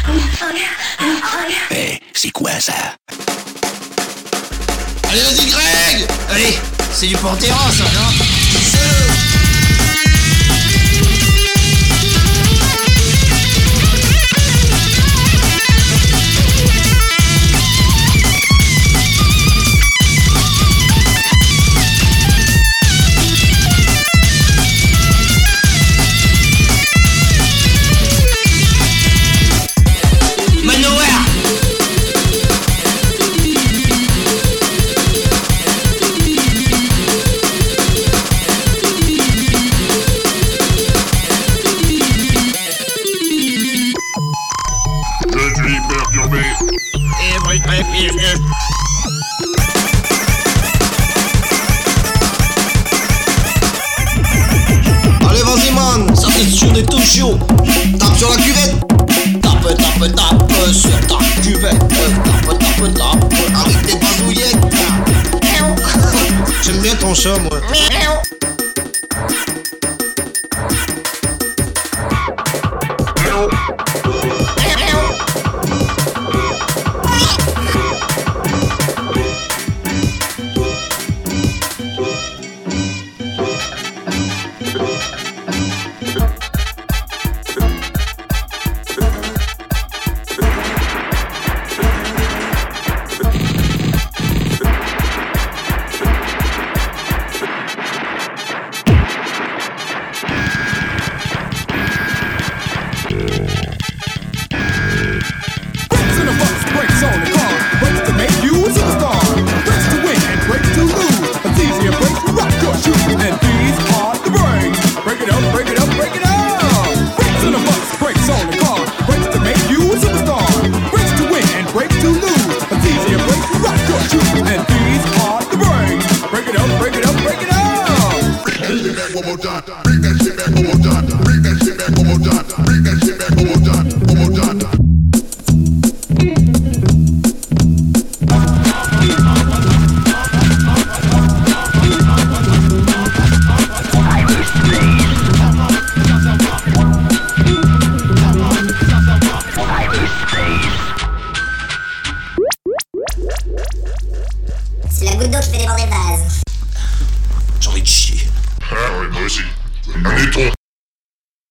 Hey, c'est quoi ça? Allez, vas-y, Greg! Allez, c'est du Panthéon, ça, non? Je suis perturbé. Allez, vas-y, man, ça c'est sur des tout chaud. Tape sur la cuvette. Tape sur ta cuvette. Tape avec tes bazouillettes. J'aime bien ton chat, moi.